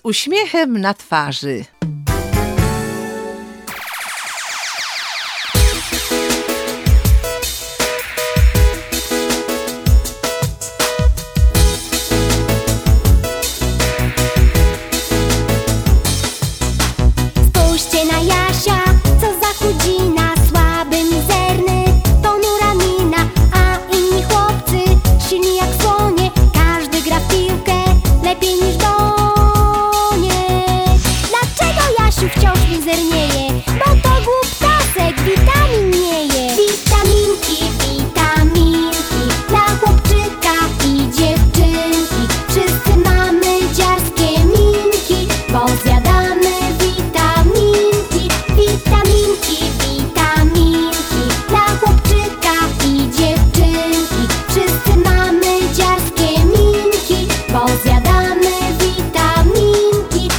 uśmiechem na twarzy. Spójrzcie na Jasia, co za chudzina, słaby, mizerny, ponura mina, a inni chłopcy silni jak słonie, każdy gra w piłkę lepiej niż Doniek. Dlaczego Jasiu wciąż mizernieje? Bo to głuptasek, witamin nie je. Witaminki, witaminki, dla chłopczyka i dziewczynki. Wszyscy mamy dziarskie minki, bo zjadamy witaminki. Witaminki, witaminki, dla chłopczyka i dziewczynki. Wszyscy mamy dziarskie minki, bo zjadamy witaminki.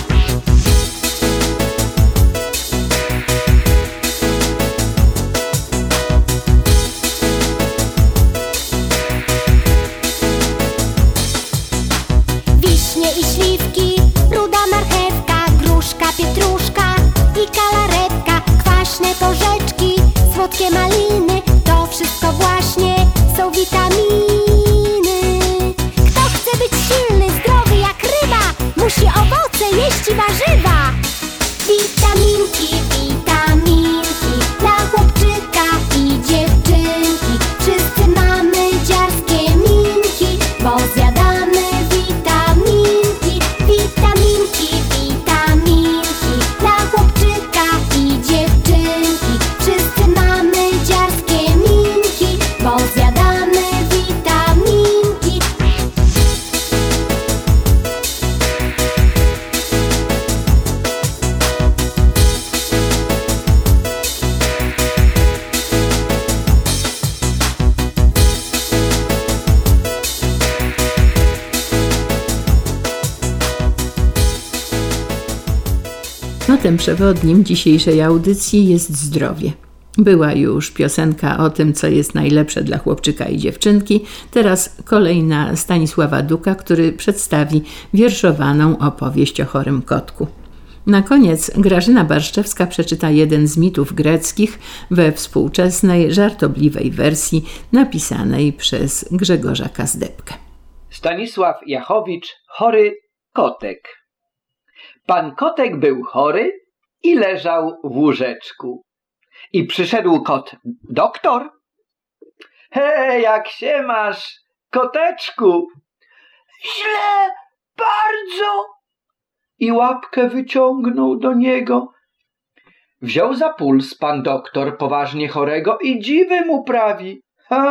Wiśnie i śliwki, ruda marchewka, gruszka, pietruszka i kalaretka, kwaśne porzeczki, słodkie maliny, to wszystko właśnie są witaminy. Kto chce być silny, zdrowy jak ryba, musi owoce jeść i warzywa. Witaminki, witaminki, dla chłopczyka i dziewczynki. Wszyscy mamy dziarskie minki, bo zjadamy witaminki. Witaminki, witaminki, dla chłopczyka i dziewczynki. Wszyscy mamy dziarskie minki, bo zjadamy witaminki. Notem przewodnim dzisiejszej audycji jest zdrowie. Była już piosenka o tym, co jest najlepsze dla chłopczyka i dziewczynki. Teraz kolejna Stanisława Duka, który przedstawi wierszowaną opowieść o chorym kotku. Na koniec Grażyna Barszczewska przeczyta jeden z mitów greckich we współczesnej, żartobliwej wersji napisanej przez Grzegorza Kazdebkę. Stanisław Jachowicz, chory kotek. Pan kotek był chory i leżał w łóżeczku. I przyszedł kot doktor. Hej, jak się masz, koteczku? Źle, bardzo. I łapkę wyciągnął do niego. Wziął za puls pan doktor poważnie chorego i dziwy mu prawi.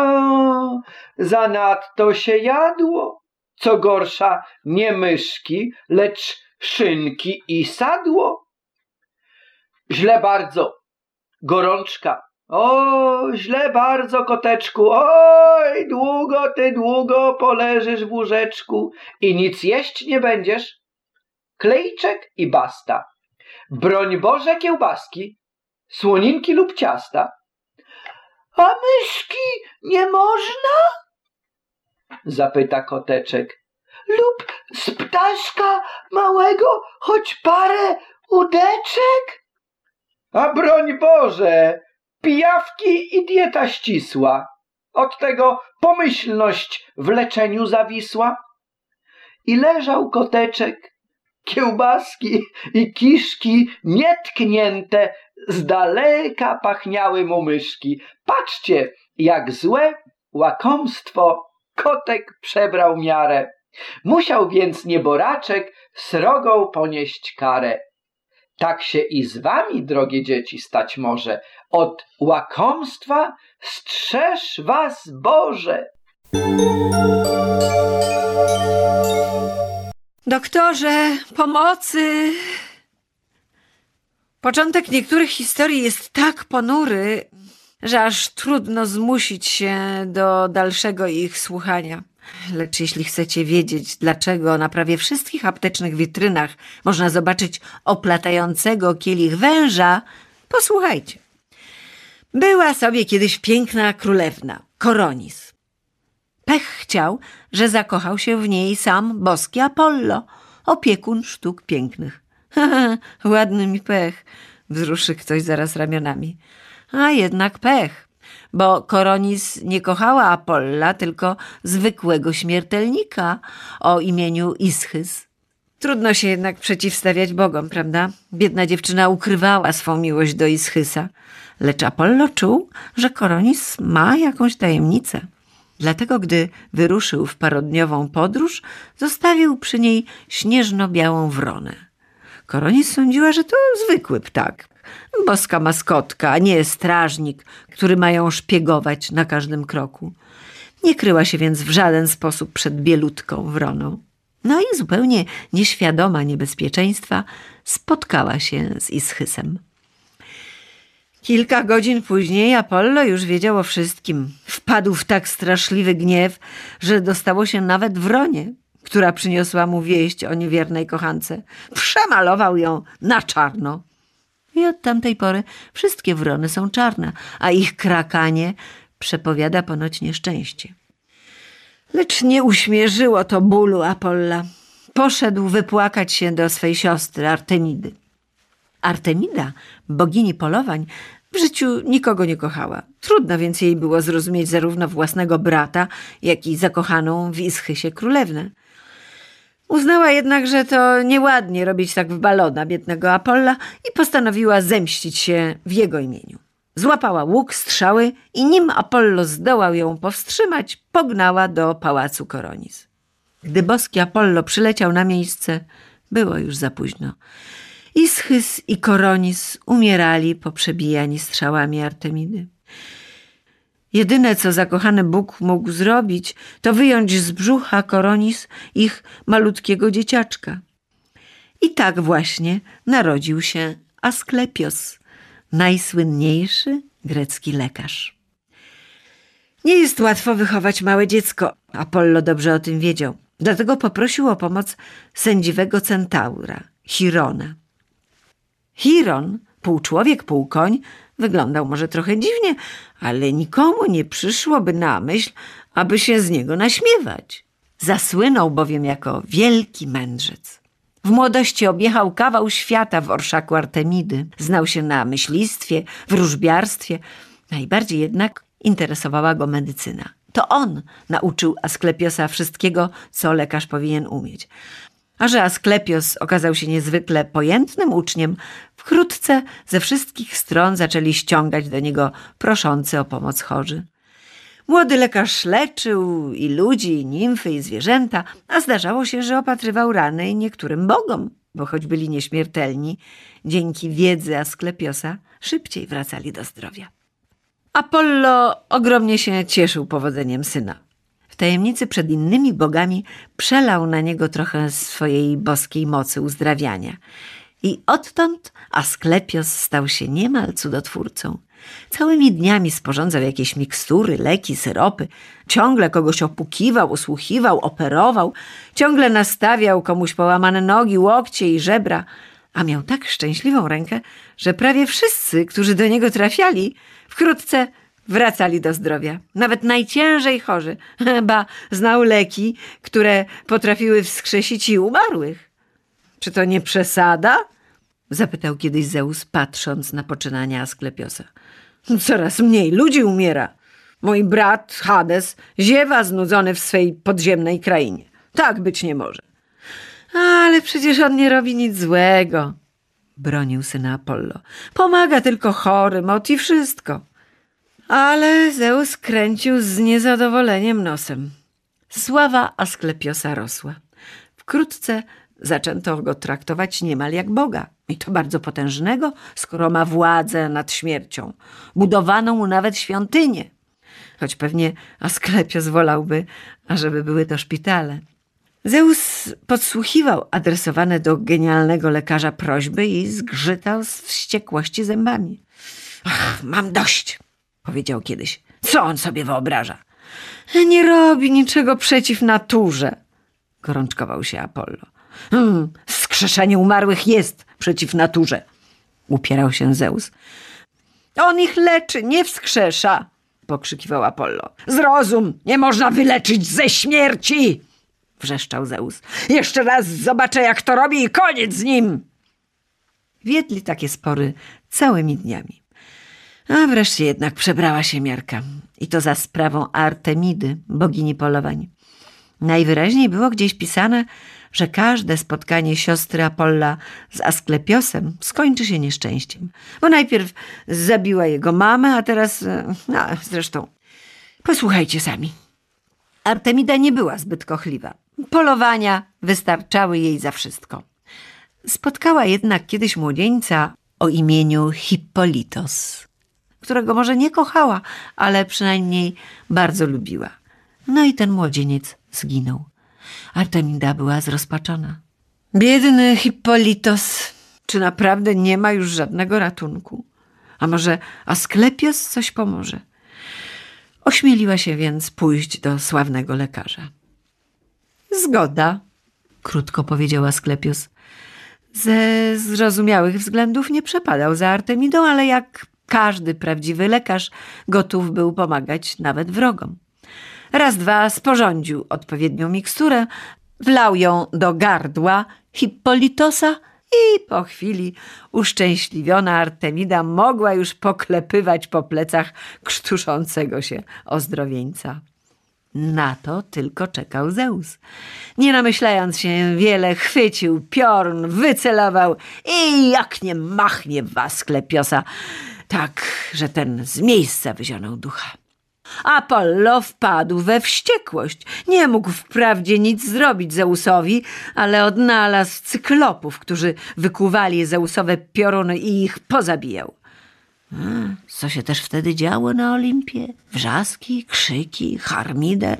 Zanadto się jadło. Co gorsza, nie myszki, lecz szynki i sadło. Źle bardzo, gorączka. O, źle bardzo, koteczku. Oj, długo poleżysz w łóżeczku i nic jeść nie będziesz. Klejczek i basta. Broń Boże, kiełbaski, słoninki lub ciasta. A myszki nie można? Zapyta koteczek. Lub z ptaszka małego choć parę udeczek? A broń Boże, pijawki i dieta ścisła. Od tego pomyślność w leczeniu zawisła. I leżał koteczek, kiełbaski i kiszki nietknięte, z daleka pachniały mu myszki. Patrzcie, jak złe łakomstwo kotek przebrał miarę. Musiał więc nieboraczek srogą ponieść karę. Tak się i z wami, drogie dzieci, stać może. Od łakomstwa strzeż was Boże. Doktorze, pomocy! Początek niektórych historii jest tak ponury, że aż trudno zmusić się do dalszego ich słuchania. Lecz jeśli chcecie wiedzieć, dlaczego na prawie wszystkich aptecznych witrynach można zobaczyć oplatającego kielich węża, posłuchajcie. Była sobie kiedyś piękna królewna, Koronis. Pech chciał, że zakochał się w niej sam boski Apollo. opiekun sztuk pięknych. Ładny mi pech, wzruszy ktoś zaraz ramionami. A jednak pech, bo Koronis nie kochała Apolla, tylko zwykłego śmiertelnika o imieniu Ischys. Trudno się jednak przeciwstawiać bogom, prawda? Biedna dziewczyna ukrywała swą miłość do Ischysa, lecz Apollo czuł, że Koronis ma jakąś tajemnicę. Dlatego, gdy wyruszył w parodniową podróż, zostawił przy niej śnieżno-białą wronę. Koronis sądziła, że to zwykły ptak, boska maskotka, a nie strażnik, który ma ją szpiegować na każdym kroku. Nie kryła się więc w żaden sposób przed bielutką wroną. No i zupełnie nieświadoma niebezpieczeństwa spotkała się z Ischysem. Kilka godzin później Apollo już wiedział o wszystkim. Wpadł w tak straszliwy gniew, że dostało się nawet wronie, która przyniosła mu wieść o niewiernej kochance. Przemalował ją na czarno. I od tamtej pory wszystkie wrony są czarne, a ich krakanie przepowiada ponoć nieszczęście. Lecz nie uśmierzyło to bólu Apolla. Poszedł wypłakać się do swej siostry Artemidy. Artemida, bogini polowań, w życiu nikogo nie kochała. Trudno więc jej było zrozumieć zarówno własnego brata, jak i zakochaną w Ischisie królewnę. Uznała jednak, że to nieładnie robić tak w balona biednego Apolla i postanowiła zemścić się w jego imieniu. Złapała łuk, strzały i nim Apollo zdołał ją powstrzymać, pognała do pałacu Koronis. Gdy boski Apollo przyleciał na miejsce, było już za późno. Ischys i Koronis umierali poprzebijani strzałami Artemidy. Jedyne, co zakochany Bóg mógł zrobić, to wyjąć z brzucha Koronis ich malutkiego dzieciaczka. I tak właśnie narodził się Asklepios, najsłynniejszy grecki lekarz. Nie jest łatwo wychować małe dziecko. Apollo dobrze o tym wiedział. Dlatego poprosił o pomoc sędziwego centaura, Chirona. Chiron, pół człowiek, pół koń, wyglądał może trochę dziwnie, ale nikomu nie przyszłoby na myśl, aby się z niego naśmiewać. Zasłynął bowiem jako wielki mędrzec. W młodości objechał kawał świata w orszaku Artemidy. Znał się na myślistwie, wróżbiarstwie. Najbardziej jednak interesowała go medycyna. To on nauczył Asklepiosa wszystkiego, co lekarz powinien umieć. A że Asklepios okazał się niezwykle pojętnym uczniem, wkrótce ze wszystkich stron zaczęli ściągać do niego proszący o pomoc chorzy. Młody lekarz leczył i ludzi, i nimfy, i zwierzęta, a zdarzało się, że opatrywał rany niektórym bogom, bo choć byli nieśmiertelni, dzięki wiedzy Asklepiosa szybciej wracali do zdrowia. Apollo ogromnie się cieszył powodzeniem syna. W tajemnicy przed innymi bogami przelał na niego trochę swojej boskiej mocy uzdrawiania. I odtąd Asklepios stał się niemal cudotwórcą. Całymi dniami sporządzał jakieś mikstury, leki, syropy. Ciągle kogoś opukiwał, usłuchiwał, operował. Ciągle nastawiał komuś połamane nogi, łokcie i żebra. A miał tak szczęśliwą rękę, że prawie wszyscy, którzy do niego trafiali, wkrótce wracali do zdrowia. Nawet najciężej chorzy. Ba, znał leki, które potrafiły wskrzesić i umarłych. Czy to nie przesada? Zapytał kiedyś Zeus, patrząc na poczynania Asklepiosa. Coraz mniej ludzi umiera. Mój brat Hades ziewa znudzony w swej podziemnej krainie. Tak być nie może. Ale przecież on nie robi nic złego, bronił syna Apollo. Pomaga tylko chorym, ot i wszystko. Ale Zeus kręcił z niezadowoleniem nosem. Sława Asklepiosa rosła. Wkrótce zaczęto go traktować niemal jak Boga. I to bardzo potężnego, skoro ma władzę nad śmiercią. Budowano mu nawet świątynię. Choć pewnie Asklepios wolałby, ażeby były to szpitale. Zeus podsłuchiwał adresowane do genialnego lekarza prośby i zgrzytał z wściekłości zębami. Ach, mam dość, powiedział kiedyś. Co on sobie wyobraża? Nie robi niczego przeciw naturze, gorączkował się Apollo. Wskrzeszenie umarłych jest przeciw naturze, upierał się Zeus. On ich leczy, nie wskrzesza, pokrzykiwał Apollo. Zrozum, nie można wyleczyć ze śmierci. wrzeszczał Zeus. Jeszcze raz zobaczę, jak to robi i koniec z nim. Wiedli takie spory całymi dniami. A wreszcie jednak przebrała się miarka. I to za sprawą Artemidy, bogini polowań. Najwyraźniej było gdzieś pisane, że każde spotkanie siostry Apolla z Asklepiosem skończy się nieszczęściem. Bo najpierw zabiła jego mamę, a teraz... No, zresztą, posłuchajcie sami. Artemida nie była zbyt kochliwa. Polowania wystarczały jej za wszystko. Spotkała jednak kiedyś młodzieńca o imieniu Hippolitos, którego może nie kochała, ale przynajmniej bardzo lubiła. No i ten młodzieniec zginął. Artemida była zrozpaczona. Biedny Hippolitos, czy naprawdę nie ma już żadnego ratunku? A może Asklepios coś pomoże? Ośmieliła się więc pójść do sławnego lekarza. Zgoda, krótko powiedział Asklepios. Ze zrozumiałych względów nie przepadał za Artemidą, ale jak każdy prawdziwy lekarz gotów był pomagać nawet wrogom. Raz, dwa sporządził odpowiednią miksturę, wlał ją do gardła Hippolitosa i po chwili uszczęśliwiona Artemida mogła już poklepywać po plecach krztuszącego się ozdrowieńca. Na to tylko czekał Zeus. Nie namyślając się wiele, chwycił piorun, wycelował i jak nie machnie w Asklepiosa, tak, że ten z miejsca wyzionął ducha. Apollo wpadł we wściekłość. Nie mógł wprawdzie nic zrobić Zeusowi, ale odnalazł cyklopów, którzy wykuwali Zeusowe pioruny i ich pozabijał. Co się też wtedy działo na Olimpie? Wrzaski, krzyki, harmider.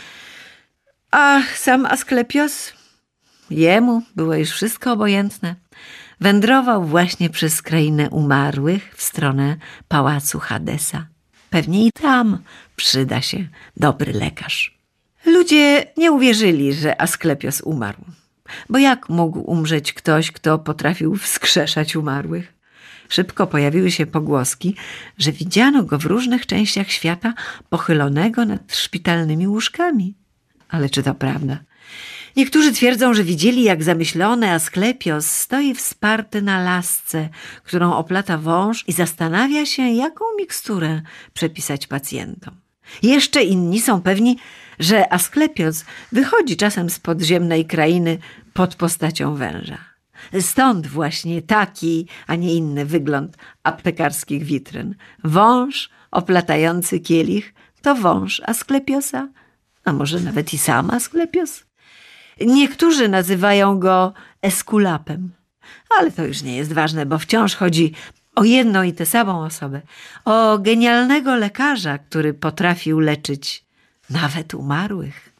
A sam Asklepios? Jemu było już wszystko obojętne. Wędrował właśnie przez krainę umarłych w stronę pałacu Hadesa. Pewnie i tam przyda się dobry lekarz. Ludzie nie uwierzyli, że Asklepios umarł. Bo jak mógł umrzeć ktoś, kto potrafił wskrzeszać umarłych? Szybko pojawiły się pogłoski, że widziano go w różnych częściach świata pochylonego nad szpitalnymi łóżkami. Ale czy to prawda? Niektórzy twierdzą, że widzieli, jak zamyślony Asklepios stoi wsparty na lasce, którą oplata wąż i zastanawia się, jaką miksturę przepisać pacjentom. Jeszcze inni są pewni, że Asklepios wychodzi czasem z podziemnej krainy pod postacią węża. Stąd właśnie taki, a nie inny wygląd aptekarskich witryn. Wąż oplatający kielich to wąż Asklepiosa, a może nawet i sam Asklepios. Niektórzy nazywają go Eskulapem, ale to już nie jest ważne, bo wciąż chodzi o jedną i tę samą osobę. O genialnego lekarza, który potrafił leczyć nawet umarłych.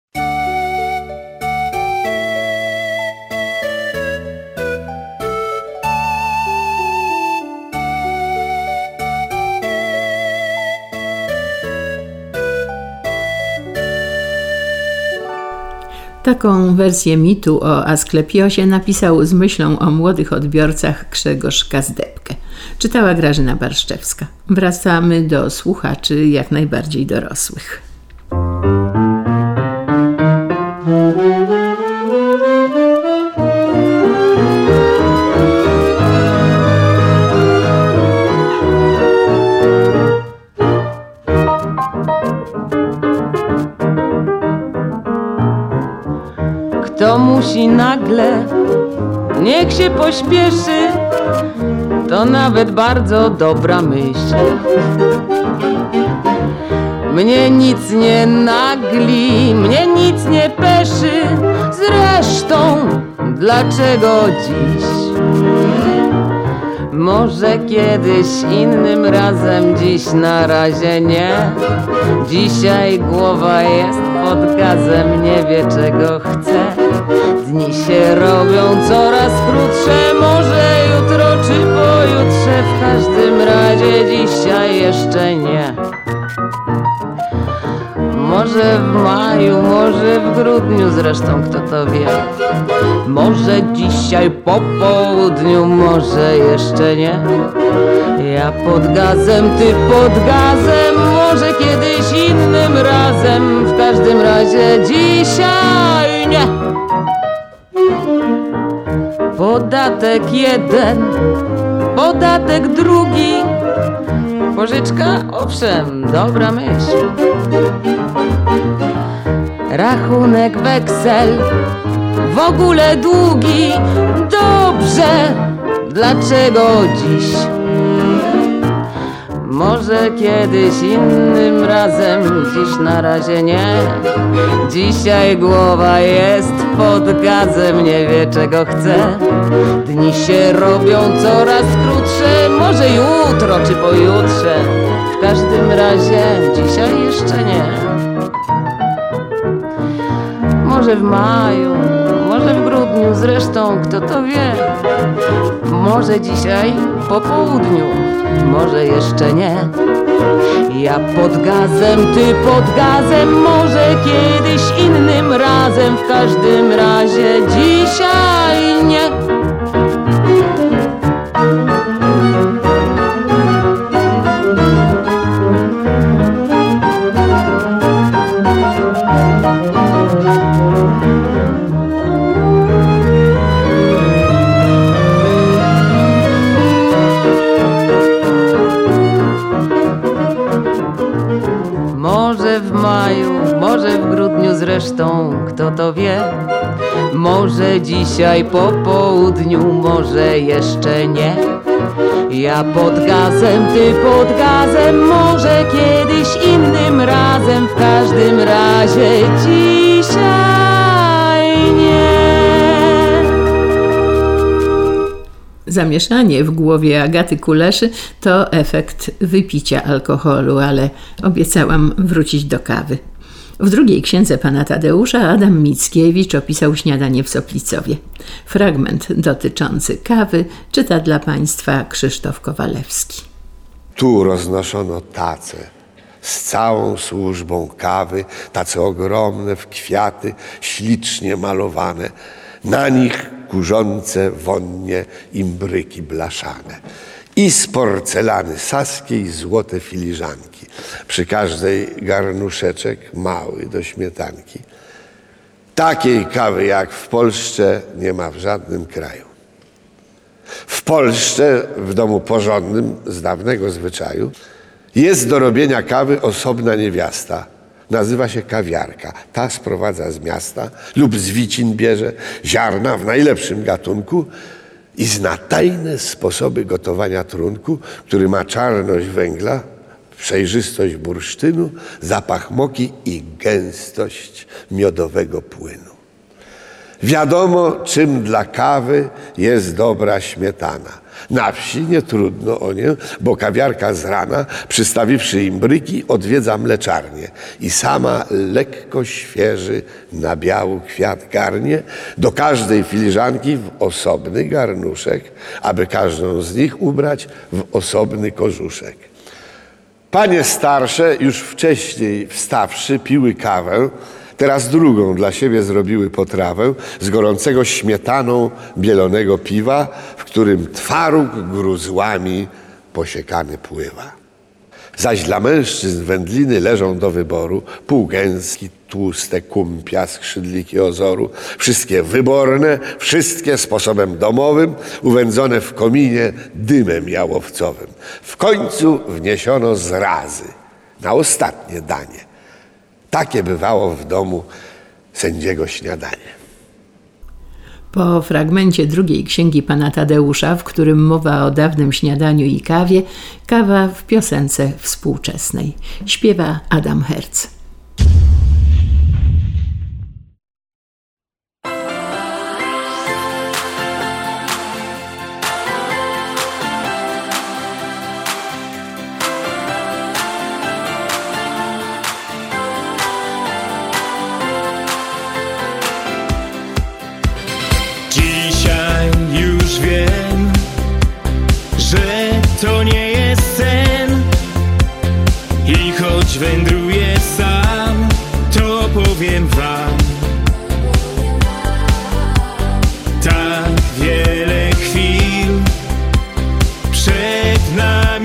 Taką wersję mitu o Asklepiosie napisał z myślą o młodych odbiorcach Grzegorz Kazdebkę. Czytała Grażyna Barszczewska. Wracamy do słuchaczy jak najbardziej dorosłych. Kto musi nagle, niech się pośpieszy, to nawet bardzo dobra myśl. Mnie nic nie nagli, mnie nic nie peszy, zresztą dlaczego dziś? Może kiedyś innym razem, dziś na razie nie. Dzisiaj głowa jest pod gazem, nie wie czego chce. Dni się robią coraz krótsze, może jutro czy pojutrze, w każdym razie dzisiaj jeszcze nie. Może w maju, może w grudniu, zresztą kto to wie. Może dzisiaj po południu, może jeszcze nie. Ja pod gazem, ty pod gazem, może kiedyś innym razem, w każdym razie dzisiaj nie. Podatek jeden, podatek drugi, pożyczka, owszem, dobra myśl. Rachunek, weksel, w ogóle długi, dobrze, dlaczego dziś? Może kiedyś innym razem, dziś na razie nie. Dzisiaj głowa jest pod gazem, nie wie czego chce. Dni się robią coraz krótsze, może jutro czy pojutrze. W każdym razie dzisiaj jeszcze nie. Może w maju, może w grudniu, zresztą kto to wie. Może dzisiaj po południu, może jeszcze nie. Ja pod gazem, ty pod gazem, może kiedyś innym razem, w każdym razie dzisiaj nie. Może w maju, może w grudniu, zresztą kto to wie. Może dzisiaj po południu, może jeszcze nie. Ja pod gazem, ty pod gazem, może kiedyś innym razem, w każdym razie dzisiaj nie. Zamieszanie w głowie Agaty Kuleszy to efekt wypicia alkoholu, ale obiecałam wrócić do kawy. W drugiej księdze pana Tadeusza Adam Mickiewicz opisał śniadanie w Soplicowie. Fragment dotyczący kawy czyta dla państwa Krzysztof Kowalewski. Tu roznoszono tace z całą służbą kawy, tace ogromne w kwiaty, ślicznie malowane. Na nich kurzące wonnie imbryki blaszane. I z porcelany saskiej złote filiżanki. Przy każdej garnuszeczek mały do śmietanki. Takiej kawy jak w Polsce nie ma w żadnym kraju. W Polsce, w domu porządnym z dawnego zwyczaju, jest do robienia kawy osobna niewiasta. Nazywa się kawiarka. Ta sprowadza z miasta lub z wicin bierze ziarna w najlepszym gatunku i zna tajne sposoby gotowania trunku, który ma czarność węgla, przejrzystość bursztynu, zapach moki i gęstość miodowego płynu. Wiadomo, czym dla kawy jest dobra śmietana. Na wsi nie trudno o nią, bo kawiarka z rana, przystawiwszy imbryki, odwiedza mleczarnię i sama lekko świeży na biały kwiat garnie do każdej filiżanki w osobny garnuszek, aby każdą z nich ubrać w osobny kożuszek. Panie starsze, już wcześniej wstawszy, piły kawę, teraz drugą dla siebie zrobiły potrawę z gorącego śmietaną bielonego piwa, w którym twaróg gruzłami posiekany pływa. Zaś dla mężczyzn wędliny leżą do wyboru, półgęski, tłuste kumpia, skrzydliki ozoru, wszystkie wyborne, wszystkie sposobem domowym, uwędzone w kominie dymem jałowcowym. W końcu wniesiono zrazy na ostatnie danie. Takie bywało w domu sędziego śniadanie. Po fragmencie drugiej księgi pana Tadeusza, w którym mowa o dawnym śniadaniu i kawie, kawa w piosence współczesnej. Śpiewa Adam Herz. To nie jest sen i choć wędruję sam, to powiem wam, tak wiele chwil przed nami.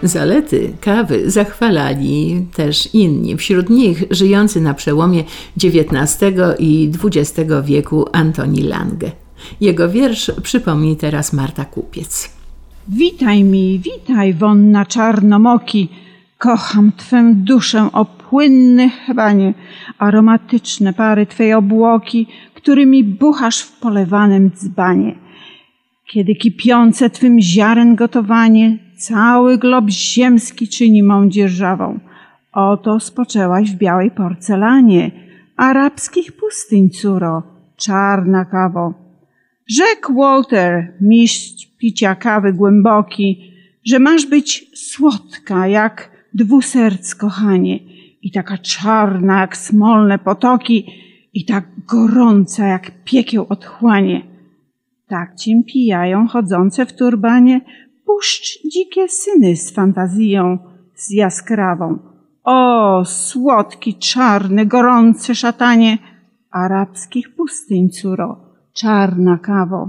Zalety kawy zachwalali też inni, wśród nich żyjący na przełomie XIX i XX wieku Antoni Lange. Jego wiersz przypomni teraz Marta Kupiec. Witaj mi, witaj, wonna czarnomoki, kocham Twę duszę o płynny chrbanie, aromatyczne pary Twej obłoki, którymi buchasz w polewanym dzbanie. Kiedy kipiące Twym ziaren gotowanie cały glob ziemski czyni mą dzierżawą, oto spoczęłaś w białej porcelanie arabskich pustyń, córo, czarna kawo. Rzekł Walter, mistrz picia kawy głęboki, że masz być słodka jak 2 serc kochanie i taka czarna jak smolne potoki i tak gorąca jak piekieł otchłanie. Tak cię pijają chodzące w turbanie puszcz dzikie syny z fantazją, z jaskrawą. O, słodki, czarny, gorący szatanie arabskich pustyń, córo, czarna kawo.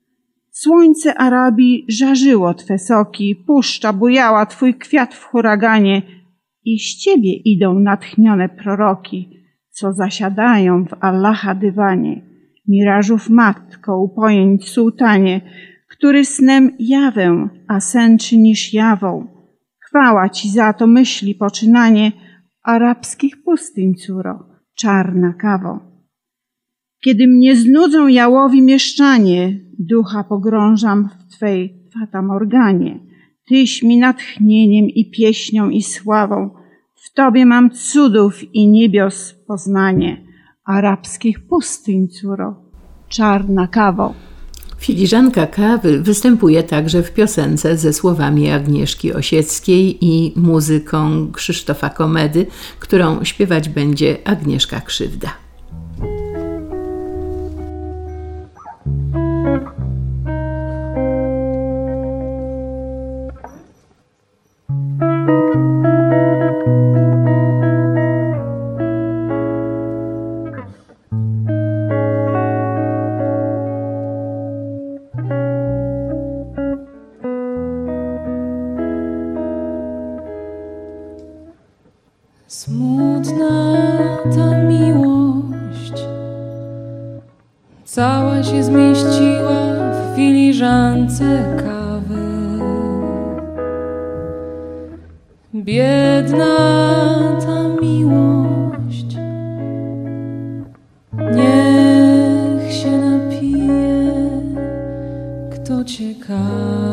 Słońce Arabii żarzyło Twe soki, puszcza bujała Twój kwiat w huraganie i z Ciebie idą natchnione proroki, co zasiadają w Allaha dywanie, mirażów matko, upojeń sułtanie, który snem jawę, a sen czynisz jawą. Chwała Ci za to myśli poczynanie arabskich pustyń, córo, czarna kawo. Kiedy mnie znudzą jałowi mieszczanie, ducha pogrążam w Twej fatamorganie. Tyś mi natchnieniem i pieśnią i sławą, w Tobie mam cudów i niebios poznanie, arabskich pustyń, córo, czarna kawo. Filiżanka kawy występuje także w piosence ze słowami Agnieszki Osieckiej i muzyką Krzysztofa Komedy, którą śpiewać będzie Agnieszka Krzywda. Smutna ta miłość cała się zmieściła w filiżance kawy. Biedna ta miłość, niech się napije kto ciekawy.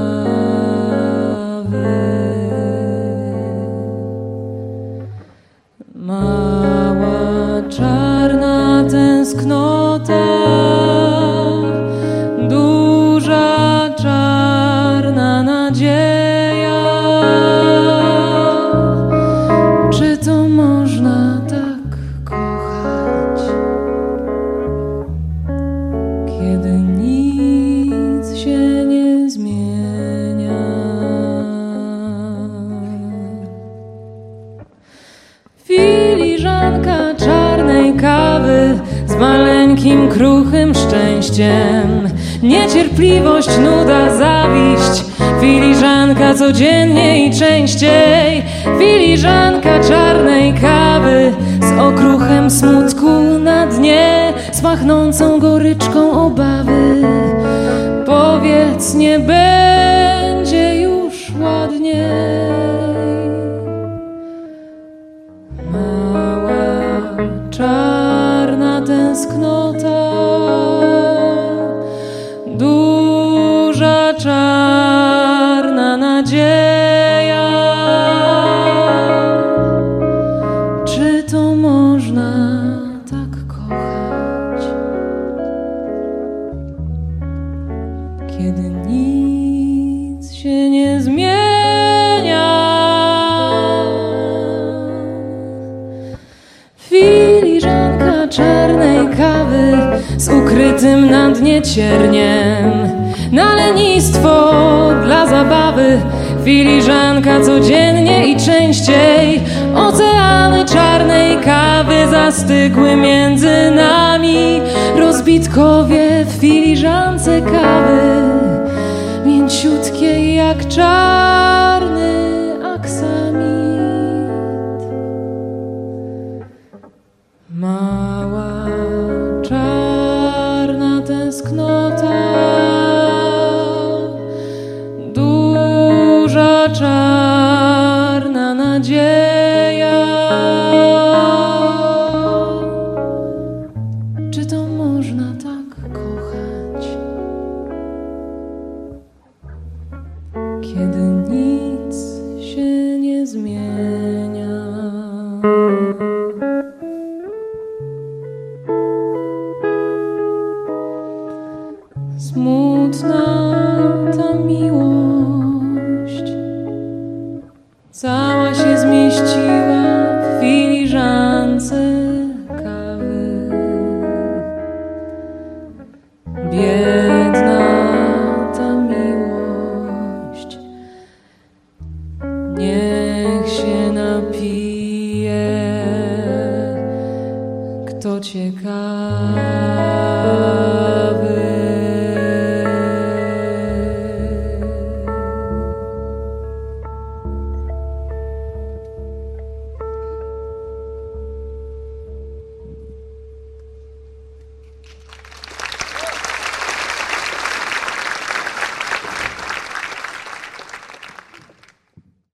Mała czarna tęsknota, duża czarna nadzieja. Czy to można tak kochać, kiedy nic się nie zmienia? Filiżanka czarnej kawy z maleńkim, kruchym szczęściem. Niecierpliwość, nuda, zawiść. Filiżanka codziennie i częściej. Filiżanka czarnej kawy z okruchem smutku na dnie, z pachnącą goryczką obawy. Powiedz, nie będzie już ładniej. Czarna tęsknota, duża czarna nadzieja. Czy to można tak kochać, kiedy nic się nie zmienia? Filiżanka czarnej kawy z ukrytym na dnie cierniem. Na lenistwo dla zabawy. Filiżanka codziennie i częściej. Oceany czarnej kawy zastygły między nami. Rozbitkowie w filiżance kawy, mięciutkiej jak czarny cała się zmieściła w filiżance kawy. Biedna ta miłość, niech się napije.